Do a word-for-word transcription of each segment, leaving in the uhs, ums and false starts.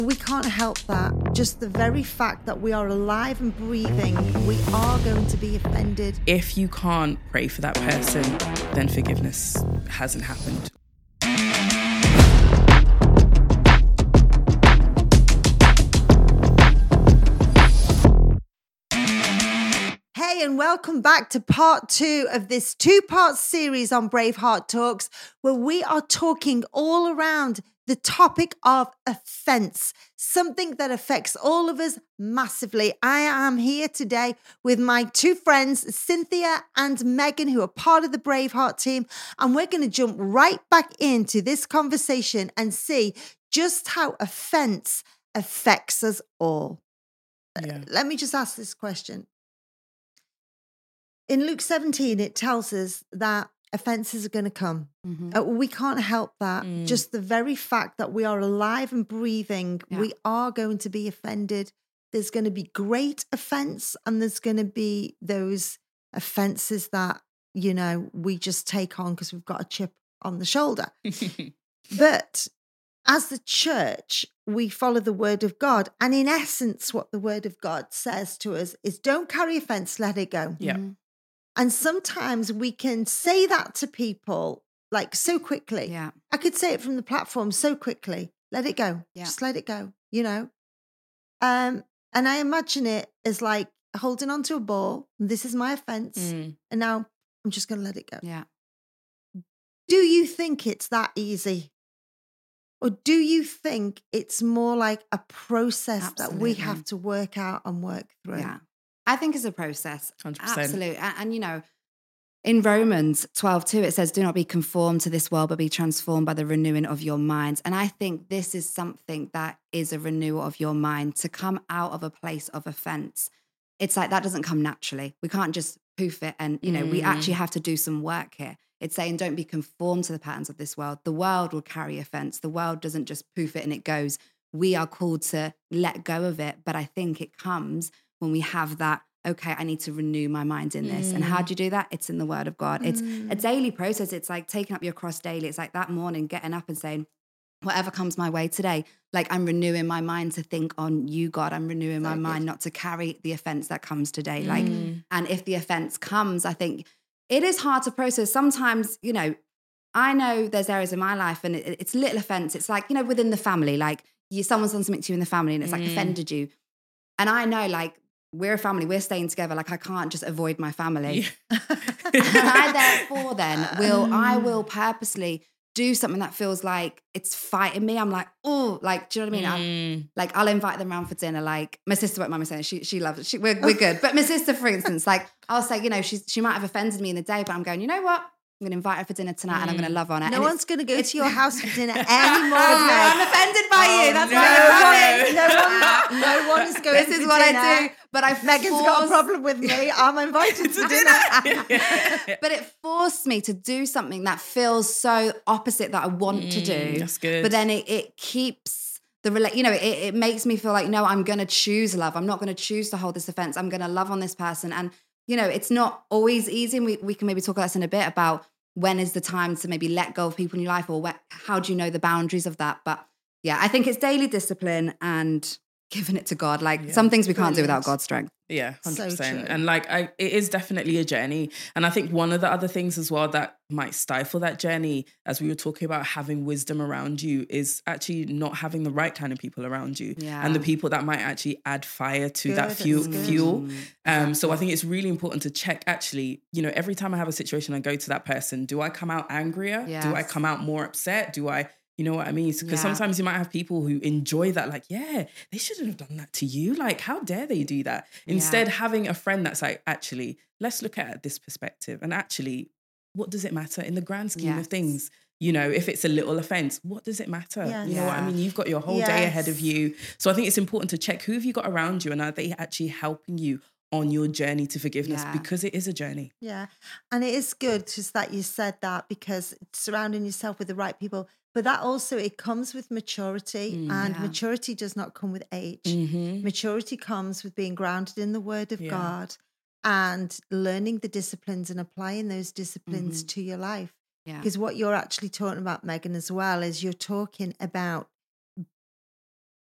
We can't help that. Just the very fact that we are alive and breathing, we are going to be offended. If you can't pray for that person, then forgiveness hasn't happened. Hey, and welcome back to part two of this two-part series on Braveheart Talks, where we are talking all around the topic of offense, something that affects all of us massively. I am here today with my two friends, Cynthia and Megan, who are part of the Braveheart team, and we're going to jump right back into this conversation and see just how offense affects us all. Yeah. Let me just ask this question. In Luke seventeen, it tells us that offenses are going to come. Mm-hmm. Uh, we can't help that. Mm. Just the very fact that we are alive and breathing, Yeah. we are going to be offended. There's going to be great offense, and there's going to be those offenses that, you know, we just take on because we've got a chip on the shoulder. But as the church, we follow the word of God. And in essence, what the word of God says to us is don't carry offense, let it go. Yeah. Mm-hmm. And sometimes we can say that to people like so quickly. Yeah. I could say it from the platform so quickly. Let it go. Yeah. Just let it go, you know? Um, and I imagine it as like holding onto a ball. This is my offense. Mm. And now I'm just going to let it go. Yeah. Do you think it's that easy? Or do you think it's more like a process that we Absolutely. have to work out and work through? Yeah. I think it's a process. one hundred percent. Absolutely. And, and, you know, in Romans twelve two, it says, do not be conformed to this world, but be transformed by the renewing of your minds. And I think this is something that is a renewal of your mind, to come out of a place of offense. It's like that doesn't come naturally. We can't just poof it. And, you know, we Mm. actually have to do some work here. It's saying don't be conformed to the patterns of this world. The world will carry offense. The world doesn't just poof it and it goes. We are called to let go of it. But I think it comes when we have that, okay, I need to renew my mind in this. And how do you do that? It's in the word of God. It's a daily process. It's like taking up your cross daily. It's like that morning, getting up and saying, whatever comes my way today, like I'm renewing my mind to think on you, God. I'm renewing So my good. mind not to carry the offense that comes today. Like, and if the offense comes, I think it is hard to process. Sometimes, you know, I know there's areas in my life and it, it's little offense. It's like, you know, within the family, like you, someone's done something to you in the family and it's like offended you. And I know like, we're a family, we're staying together. Like I can't just avoid my family. Yeah. And I therefore then will, I will purposely do something that feels like it's fighting me. I'm like, oh, like, do you know what I mean? I'm, Mm. like I'll invite them around for dinner. Like my sister won't mind me saying it. She, she loves it. She, we're, we're good. But my sister, for instance, like I'll say, you know, she's, she might have offended me in the day, but I'm going, you know what? I'm going to invite her for dinner tonight and I'm going to love on her. No And one's it's- going to go it's- to your house for dinner anymore. Oh, Meg. I'm offended by Oh, you. That's no. why I'm coming. No one, no one is going This to is what dinner. I do. But I Megan's got a force- problem with me. I'm invited to dinner. But it forced me to do something that feels so opposite that I want to do. that's good. But then it, it keeps the rela- you know, it, it makes me feel like, no, I'm going to choose love. I'm not going to choose to hold this offense. I'm going to love on this person. And, you know, it's not always easy. And we, we can maybe talk about this in a bit about when is the time to maybe let go of people in your life, or where, how do you know the boundaries of that? But yeah, I think it's daily discipline and giving it to God. Like Yeah. some things we can't do Brilliant. without God's strength. Yeah, So one hundred percent. true. And like, I, it is definitely a journey. And I think one of the other things as well that might stifle that journey, as we were talking about having wisdom around you, is actually not having the right kind of people around you. Yeah. And the people that might actually add fire to Good, that fuel. that's good. fuel. Mm, Um, so I think it's really important to check actually, you know, every time I have a situation, I go to that person. Do I come out angrier? Do I Yes. come out more upset? Do I... You know what I mean? Because Yeah. sometimes you might have people who enjoy that, like, yeah, they shouldn't have done that to you. Like, how dare they do that? Instead, Yeah. having a friend that's like, actually, let's look at this perspective. And actually, what does it matter in the grand scheme Yes. of things? You know, if it's a little offense, what does it matter? Yes. You know what I Yeah. mean? You've got your whole day ahead of Yes. you. So I think it's important to check who have you got around you and are they actually helping you on your journey to forgiveness? Yeah. Because it is a journey. Yeah. And it is good just that you said that, because surrounding yourself with the right people, but that also, it comes with maturity, Mm. and Yeah. maturity does not come with age. Mm-hmm. Maturity comes with being grounded in the word of Yeah. God and learning the disciplines and applying those disciplines Mhm. to your life. Yeah. Because what you're actually talking about, Megan, as well, is you're talking about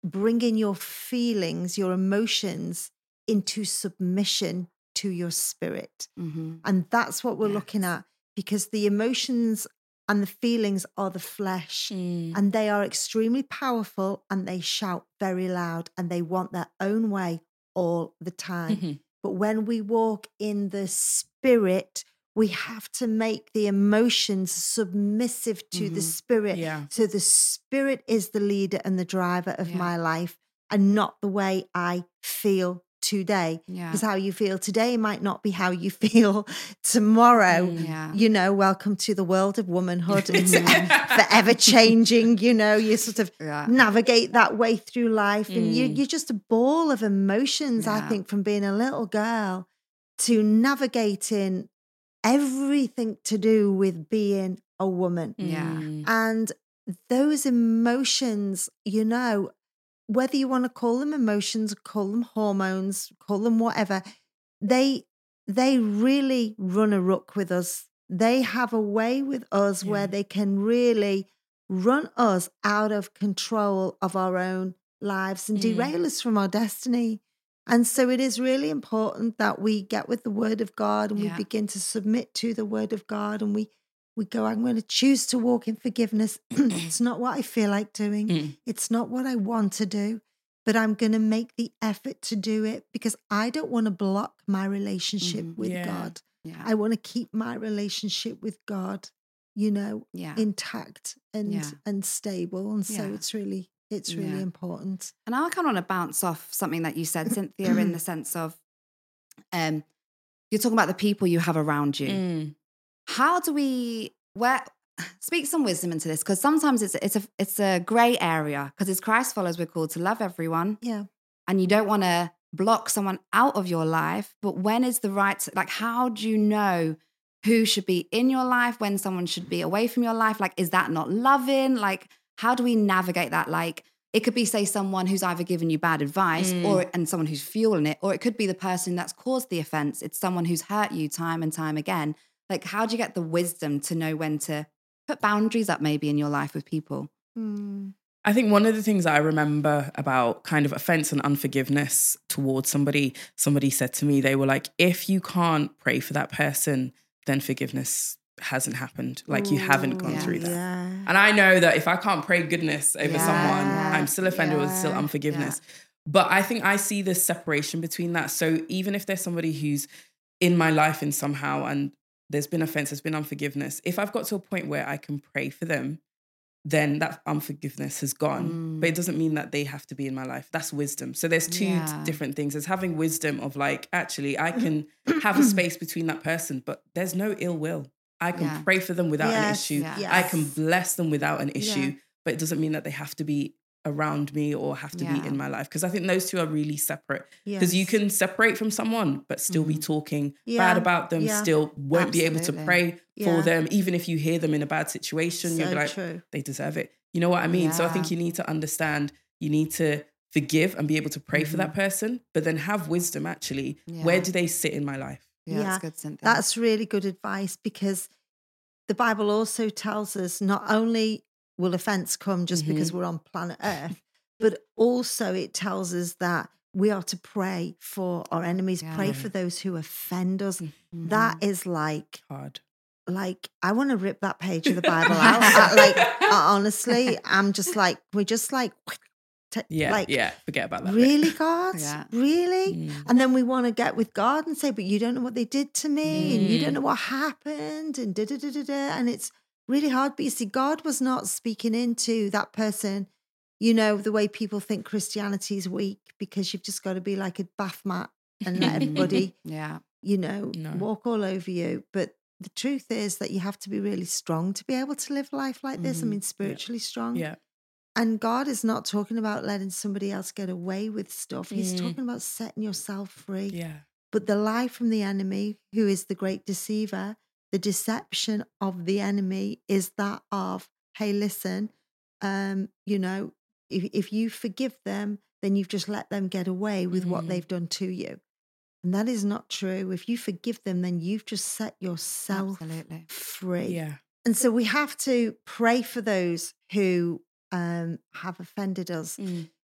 bringing your feelings, your emotions into submission to your spirit. Mhm. And that's what we're Yes. looking at, because the emotions and the feelings are the flesh, Mm. and they are extremely powerful, and they shout very loud, and they want their own way all the time. Mhm. But when we walk in the spirit, we have to make the emotions submissive to the Mhm. spirit. Yeah. So the spirit is the leader and the driver of Yeah. my life, and not the way I feel today. Yeah. Because how you feel today might not be how you feel tomorrow. Mm. Yeah. You know, welcome to the world of womanhood. It's Mhm. forever changing. You know, you sort of Yeah. navigate that way through life, and you, Mm. you're just a ball of emotions, I Yeah. think, from being a little girl to navigating everything to do with being a woman. Yeah. Mm. And those emotions, you know, whether you want to call them emotions, call them hormones, call them whatever, they they really run a rook with us. They have a way with us Yeah. where they can really run us out of control of our own lives and Mm. derail us from our destiny. And so it is really important that we get with the word of God, and we Yeah. begin to submit to the word of God, and we we go, I'm going to choose to walk in forgiveness. It's not what I feel like doing. Mm. It's not what I want to do, but I'm going to make the effort to do it, because I don't want to block my relationship Mhm. with Yeah. God. Yeah. I want to keep my relationship with God, you know, Yeah. intact and Yeah. and stable. And so Yeah. it's really, it's really Yeah. important. And I kind of want to bounce off something that you said, Cynthia, in the sense of um, you're talking about the people you have around you. Mm. How do we where speak some wisdom into this? Because sometimes it's it's a it's a grey area, because as Christ followers, we're called to love everyone, Yeah. and you don't want to block someone out of your life. But when is the right, like, how do you know who should be in your life, when someone should be away from your life? Like, is that not loving? Like, how do we navigate that? Like, it could be, say, someone who's either given you bad advice Mm. or and someone who's fueling it, or it could be the person that's caused the offense. It's someone who's hurt you time and time again. Like, how do you get the wisdom to know when to put boundaries up maybe in your life with people? Mm. I think one of the things that I remember about kind of offense and unforgiveness towards somebody, somebody said to me, they were like, if you can't pray for that person, then forgiveness hasn't happened. Like, you haven't gone Ooh, through that. Yeah. And I know that if I can't pray goodness over Yeah. someone, Yeah. I'm still offended with still Yeah. unforgiveness. But I think I see this separation between that. So even if there's somebody who's in my life in somehow and there's been offense, there's been unforgiveness, if I've got to a point where I can pray for them, then that unforgiveness has gone. Mm. But it doesn't mean that they have to be in my life. That's wisdom. So there's two Yeah. d- different things. There's having wisdom of like, actually, I can have a space between that person, but there's no ill will. I can Yeah. pray for them without an Yes, issue. Yeah. I can yes. bless them without an issue, Yeah. but it doesn't mean that they have to be around me or have to Yeah. be in my life. Because I think those two are really separate. Because you Yes. can separate from someone, but still be talking Yeah. bad about them, Yeah. still won't be able to Absolutely. pray for Yeah. them, even if you hear them in a bad situation. So You'll be like, true. they deserve it. You know what I mean? So I think Yeah. you need to understand, you need to forgive and be able to pray for that person, but then have wisdom actually. Where Yeah. do they sit in my life? Yeah, Yeah. that's good, Cynthia. That's really good advice, because the Bible also tells us not only will offense come just because we're on planet Earth, but also it tells us that we are to pray for our enemies, Yeah. pray for those who offend us. Mhm. That is like, Hard. like I want to rip that page of the Bible out. I- like uh, honestly, I'm just like, we're just like, t- Yeah, like yeah. Forget about that. bit. really, God, Yeah. really. Mm. And then we want to get with God and say, but you don't know what they did to me, and you don't Mm. know what happened, and da da da da da. And it's really hard. But you see, God was not speaking into that person, you know, the way people think Christianity is weak, because you've just got to be like a bath mat and let everybody, Yeah. you know, No. walk all over you. But the truth is that you have to be really strong to be able to live life like this. I Mhm. mean, spiritually strong. Yeah. And God is not talking about letting somebody else get away with stuff. He's Mm. talking about setting yourself free. Yeah. But the lie from the enemy, who is the great deceiver, the deception of the enemy is that of, hey, listen, um, you know, if, if you forgive them, then you've just let them get away with what Mhm. they've done to you. And that is not true. If you forgive them, then you've just set yourself Absolutely. free. Yeah. And so we have to pray for those who um, have offended us. Mm.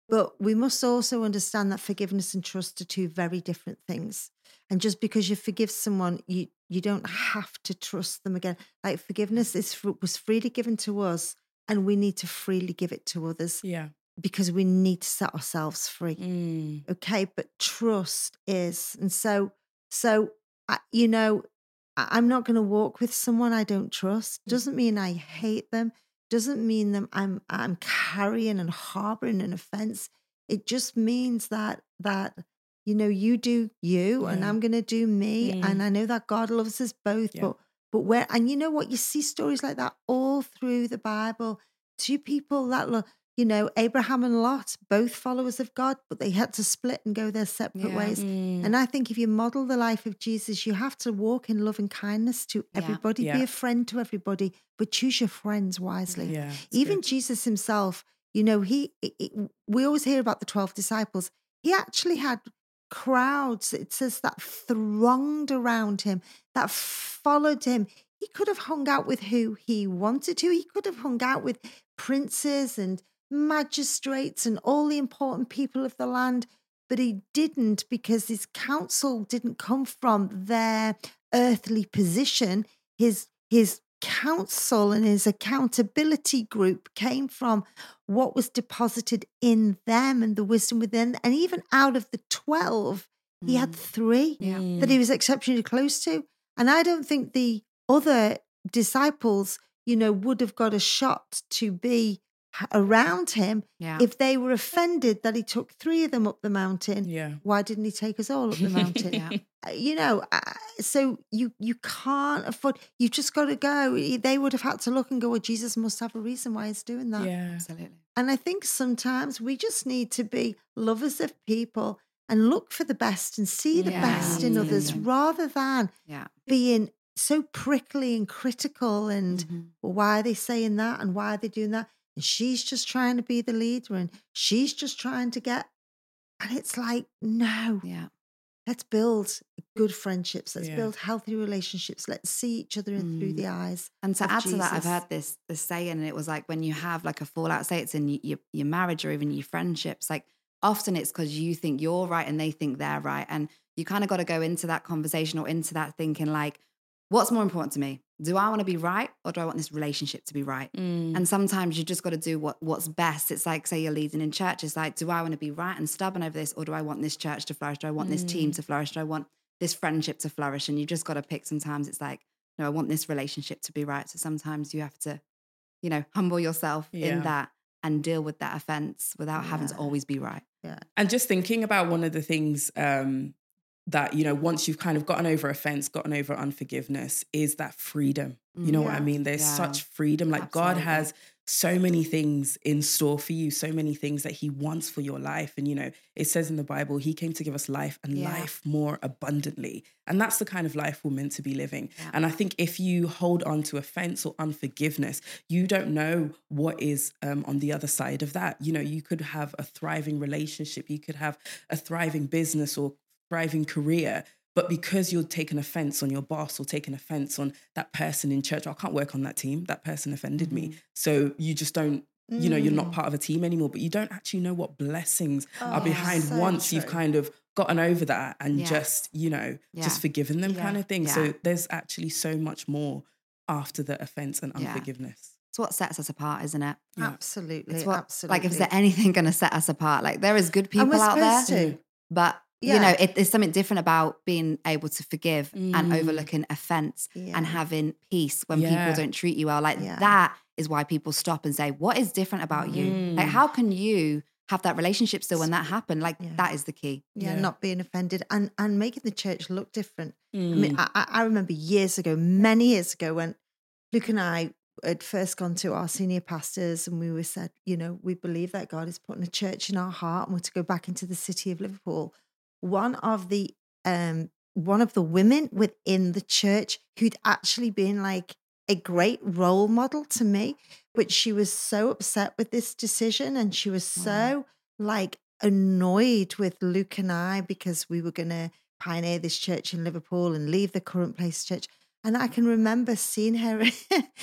But we must also understand that forgiveness and trust are two very different things. And just because you forgive someone, you you don't have to trust them again. Like forgiveness is was freely given to us, and we need to freely give it to others Yeah. because we need to set ourselves free. Mm. Okay, but trust is, and so so I, you know, I- I'm not going to walk with someone I don't trust. Doesn't mean I hate them. Doesn't mean them I'm I'm carrying and harboring an offense. It just means that that you know you do you, and Yeah. I'm going to do me, Mm. and I know that God loves us both. Yeah. But but where, and you know what, you see stories like that all through the Bible. Two people that lo- you know, Abraham and Lot, both followers of God, but they had to split and go their separate Yeah. ways. Mm. And I think if you model the life of Jesus, you have to walk in love and kindness to Yeah. everybody, be Yeah. a friend to everybody, but choose your friends wisely. Yeah. it's Even good. Jesus himself, you know, he, it- it- we always hear about the twelve disciples. He actually had crowds, it says, that thronged around him, that followed him. He could have hung out with who he wanted to. He could have hung out with princes and magistrates and all the important people of the land, but he didn't, because his counsel didn't come from their earthly position. His his counsel and his accountability group came from what was deposited in them and the wisdom within. And even out of the twelve, he had Mm. three Yeah. that he was exceptionally close to. And I don't think the other disciples, you know, would have got a shot to be h- around him Yeah. if they were offended that he took three of them up the mountain. Yeah. Why didn't he take us all up the mountain? Yeah. Uh, you know, uh, so you you can't afford, you've just got to go. They would have had to look and go, well, Jesus must have a reason why he's doing that. Yeah. Absolutely. And I think sometimes we just need to be lovers of people and look for the best and see the Yeah, best in others, absolutely. rather than Yeah. being so prickly and critical and, Mhm. well, why are they saying that and why are they doing that? And she's just trying to be the leader and she's just trying to get, and it's like, no, Yeah. let's build good friendships. Let's Yeah. build healthy relationships. Let's see each other in through Mm. the eyes. And to of add to that, I've Jesus. heard this this saying, and it was like when you have like a fallout, say it's in y- your your marriage or even your friendships, like often it's because you think you're right and they think they're right, and you kind of got to go into that conversation or into that thinking like, what's more important to me? Do I want to be right or do I want this relationship to be right? Mm. And sometimes you just got to do what what's best. It's like, say you're leading in church. It's like, do I want to be right and stubborn over this, or do I want this church to flourish? Do I want this team Mm. to flourish? Do I want this friendship to flourish? And you just got to pick. Sometimes it's like, no, I want this relationship to be right. So sometimes you have to, you know, humble yourself Yeah. in that and deal with that offense without having to Yeah. always be right. Yeah. And just thinking about one of the things um, that, you know, once you've kind of gotten over offense, gotten over unforgiveness, is that freedom. You know what I Yeah. mean? There's Yeah. such freedom. Like God Absolutely. has so many things in store for you, so many things that he wants for your life. And, you know, it says in the Bible, he came to give us life and Yeah. life more abundantly. And that's the kind of life we're meant to be living. Yeah. And I think if you hold on to offense or unforgiveness, you don't know what is um, on the other side of that. You know, you could have a thriving relationship, you could have a thriving business or thriving career, but because you're taking offense on your boss or taking offense on that person in church, I can't work on that team, that person offended me. Mhm. So you just don't, you know, you're not Mm. part of a team anymore, but you don't actually know what blessings are Oh, behind so once you've true. kind of gotten over that and Yes. just, you know, Yeah. just forgiven them Yeah. kind of thing. Yeah. So there's actually so much more after the offense and Yeah. unforgiveness. It's what sets us apart, isn't it? Yeah. Absolutely. It's what, absolutely. like, if there's anything going to set us apart, like there is good and people we're out there, supposed to. but you Yeah. know, it, there's something different about being able to forgive and Mm. overlooking offense Yeah. and having peace when Yeah. people don't treat you well. Like Yeah. that is why people stop and say, "What is different about you? Like, Mm. how can you have that relationship still when that happened?" Like Yeah. that is the key. Yeah, Yeah. not being offended and and making the church look different. I Mm. mean, I, I I remember years ago, many years ago, when Luke and I had first gone to our senior pastors and we were said, you know, we believe that God is putting a church in our heart and we're to go back into the city of Liverpool. One of the um one of the women within the church who'd actually been like a great role model to me, but she was so upset with this decision and she was so like annoyed with Luke and I because we were going to pioneer this church in Liverpool and leave the current place church. And I can remember seeing her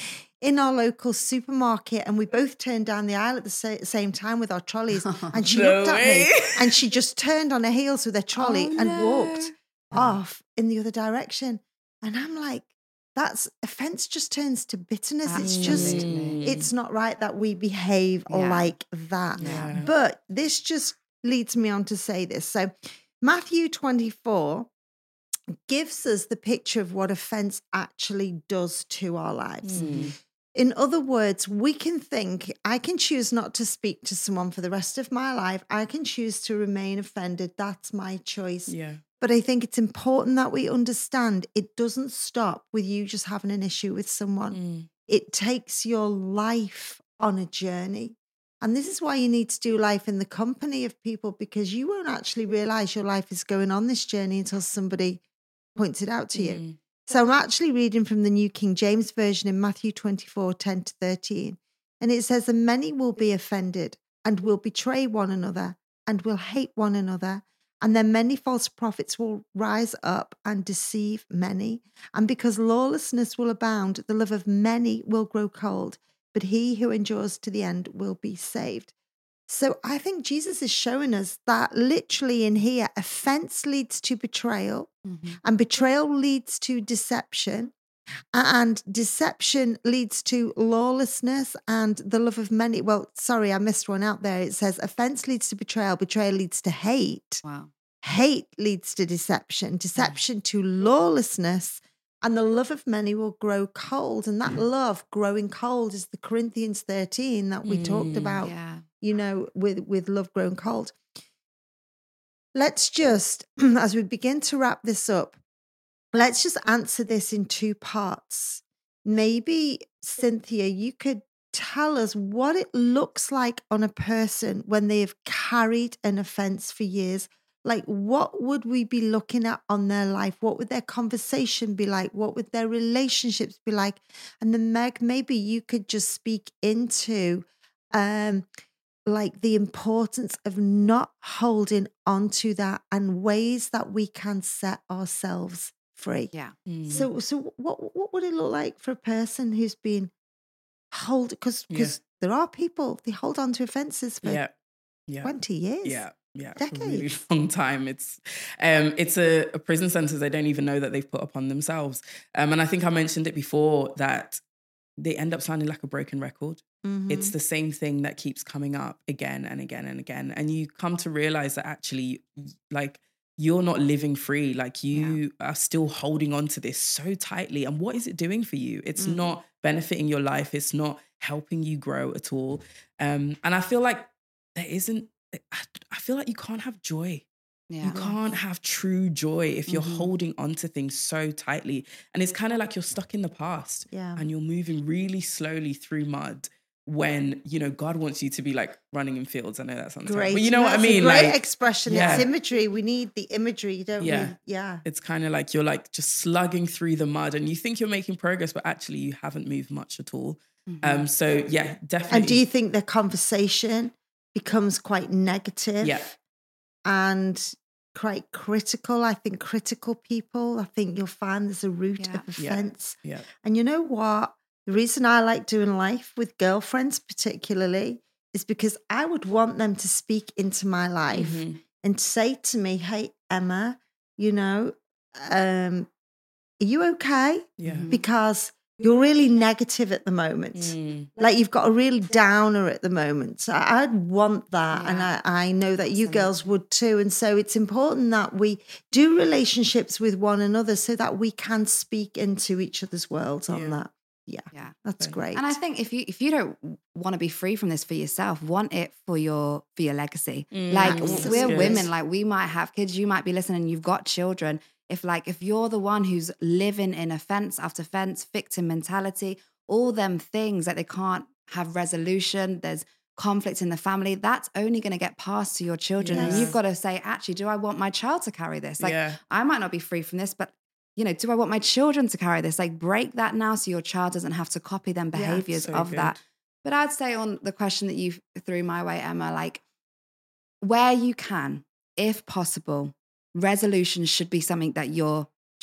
in our local supermarket, and we both turned down the aisle at the sa- same time with our trolleys. And she No looked at way. me and she just turned on her heels with her trolley Oh, and no. walked off in the other direction. And I'm like, that's offense just turns to bitterness. It's just, Absolutely. it's not right that we behave Yeah. like that. Yeah. But this just leads me on to say this. So Matthew twenty-four gives us the picture of what offense actually does to our lives. Mm. In other words, we can think, I can choose not to speak to someone for the rest of my life. I can choose to remain offended. That's my choice. Yeah. But I think it's important that we understand it doesn't stop with you just having an issue with someone. Mm. It takes your life on a journey. And this is why you need to do life in the company of people, because you won't actually realize your life is going on this journey until somebody points it out to you. Mm. So I'm actually reading from the New King James Version in Matthew twenty-four, ten to thirteen. And it says, and many will be offended and will betray one another and will hate one another. And then many false prophets will rise up and deceive many. And because lawlessness will abound, the love of many will grow cold. But he who endures to the end will be saved. So I think Jesus is showing us that literally in here, offense leads to betrayal. Mm-hmm. And betrayal leads to deception, and deception leads to lawlessness and the love of many. Well, sorry, I missed one out there. It says offense leads to betrayal, betrayal leads to hate, Wow. hate leads to deception, deception to lawlessness, and the love of many will grow cold. And that love growing cold is the Corinthians thirteen that we talked Mm. about, Yeah. you know, with, with love grown cold. Let's just, as we begin to wrap this up, let's just answer this in two parts. Maybe, Cynthia, you could tell us what it looks like on a person when they have carried an offense for years. Like, what would we be looking at on their life? What would their conversation be like? What would their relationships be like? And then, Meg, maybe you could just speak into um, like the importance of not holding on to that and ways that we can set ourselves free. Yeah. Mm. So, so what what would it look like for a person who's been hold because because there are people, they hold on to offenses for yeah. Yeah. twenty years. Yeah. Yeah, for a really Decades. long time. It's um, it's a, a prison sentence they don't even know that they've put upon themselves. Um, and I think I mentioned it before that they end up sounding like a broken record. Mhm. It's the same thing that keeps coming up again and again and again. And you come to realize that actually, like, you're not living free. Like, you are still holding on to this so tightly. And what is it doing for you? It's Mhm. not benefiting your life. It's not helping you grow at all. Um, and I feel like there isn't, I feel like you can't have joy. Yeah. You can't have true joy if you're Mhm. holding on to things so tightly. And it's kind of like you're stuck in the past Yeah. and you're moving really slowly through mud when, you know, God wants you to be like running in fields. I know that sounds Great. terrible, but you know what I That's a mean? great Like, expression. yeah. It's imagery. We need the imagery, don't Yeah. we? Yeah. it's kind of like you're like just slugging through the mud and you think you're making progress, but actually you haven't moved much at all. Mhm. Um, so yeah, definitely. And do you think the conversation becomes quite negative? Yeah. And quite critical? I think critical people, I think you'll find there's a root Yeah. of offense. Yeah. And you know what? The reason I like doing life with girlfriends particularly is because I would want them to speak into my life Mhm. and say to me, hey, Emma, you know, um, are you okay? Yeah. Mhm. Because you're really negative at the moment. Mm. Like you've got a real downer at the moment. So I'd want that. And Yeah. I, I know that you girls Absolutely. would too. And so it's important that we do relationships with one another so that we can speak into each other's worlds on Yeah. that. Yeah, Yeah. that's Totally. great. And I think if you if you don't want to be free from this for yourself, want it for your for your legacy. Mm, Like that's we're good. women, like we might have kids, you might be listening, you've got children. If like if you're the one who's living in offense after offense, victim mentality, all them things that they can't have resolution, there's conflict in the family, that's only going to get passed to your children. And Yes. you've got to say, actually, do I want my child to carry this? Like Yeah. I might not be free from this, but you know, do I want my children to carry this? Like break that now so your child doesn't have to copy them Yeah, behaviors so of good. that. But I'd say on the question that you threw my way, Emma, like where you can, if possible, resolution should be something that you're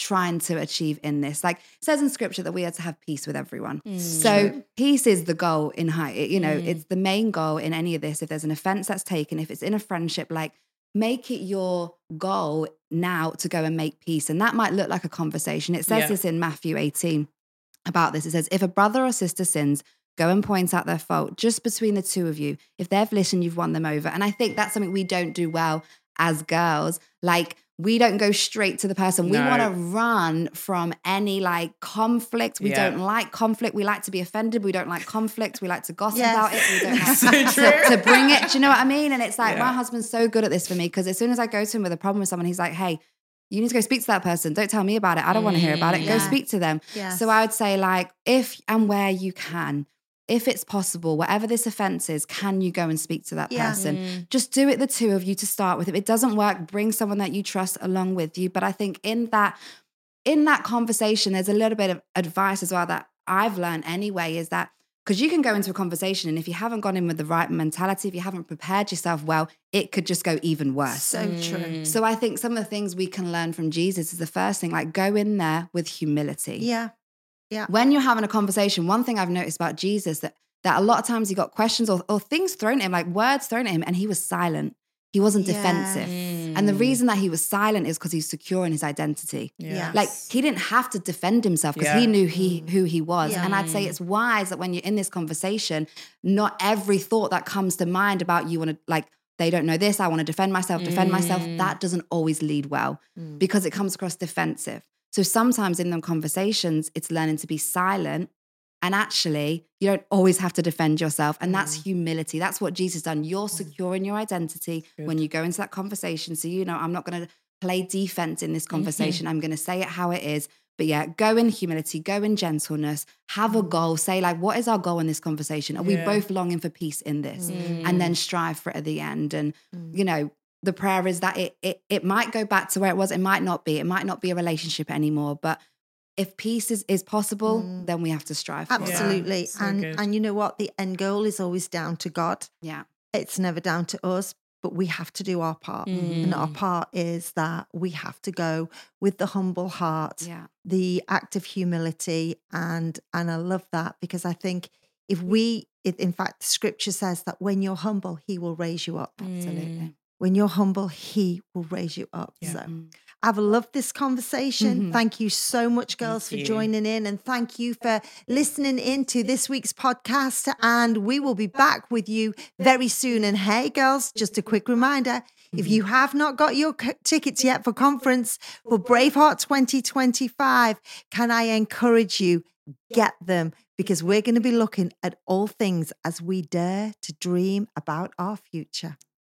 trying to achieve in this? Like it says in scripture that we are to have peace with everyone. Mm. So True. peace is the goal in high, you know, Mm. it's the main goal in any of this. If there's an offense that's taken, if it's in a friendship, like make it your goal now to go and make peace. And that might look like a conversation. It says Yeah. this in Matthew eighteen about this. It says, if a brother or sister sins, go and point out their fault just between the two of you. If they've listened, you've won them over. And I think that's something we don't do well as girls. Like we don't go straight to the person. We No. want to run from any like conflict. We Yeah. don't like conflict. We like to be offended. We don't like conflict. We like to gossip Yes. about it. We don't like So to, true. to bring it. Do you know what I mean? And it's like, Yeah. my husband's so good at this for me because as soon as I go to him with a problem with someone, he's like, hey, you need to go speak to that person. Don't tell me about it. I don't want to hear about it. Go Yeah. speak to them. Yes. So I would say like, if and where you can, if it's possible, whatever this offense is, can you go and speak to that Yeah. person? Mm. Just do it, the two of you, to start with. If it doesn't work, bring someone that you trust along with you. But I think in that, in that conversation, there's a little bit of advice as well that I've learned anyway, is that because you can go into a conversation and if you haven't gone in with the right mentality, if you haven't prepared yourself well, it could just go even worse. So true. Mm. So I think some of the things we can learn from Jesus is the first thing, like go in there with humility. Yeah. When you're having a conversation, one thing I've noticed about Jesus that that a lot of times he got questions or, or things thrown at him, like words thrown at him, and he was silent. He wasn't Yes. defensive. Mm. And the reason that he was silent is because he's secure in his identity. Yeah. Like he didn't have to defend himself because Yeah. he knew he who he was. Yeah. And I'd say it's wise that when you're in this conversation, not every thought that comes to mind about you want to like, they don't know this, I want to defend myself, defend myself. Mm. That doesn't always lead well Mm. because it comes across defensive. So sometimes in them conversations, it's learning to be silent. And actually, you don't always have to defend yourself. And that's Mm. humility. That's what Jesus done. You're secure in your identity Good. when you go into that conversation. So, you know, I'm not going to play defense in Mm-hmm. this conversation. I'm going to say it how it is. But yeah, go in humility, go in gentleness, have a goal. Say like, what is our goal in this conversation? Are we Yeah. both longing for peace in this? Mm. And then strive for it at the end. And, Mm. you know, the prayer is that it, it it might go back to where it was. It might not be. It might not be a relationship anymore. But if peace is, is possible, Mm. then we have to strive for it. Absolutely. so and good. and you know what? The end goal is always down to God. Yeah. It's never down to us, but we have to do our part. And our Mm. part is that we have to go with the humble heart, Yeah. the act of humility. And and I love that because I think if we, it, in fact, scripture says that when you're humble, he will raise you up. Absolutely. When you're humble, he will raise you up. Yeah. So Mm. I've loved this conversation. Mhm. Thank you so much, girls, for you. joining in. And thank you for listening in to this week's podcast. And we will be back with you very soon. And hey, girls, just a quick reminder, if you have not got your c- tickets yet for conference for Braveheart twenty twenty-five, can I encourage you, get them, because we're going to be looking at all things as we dare to dream about our future.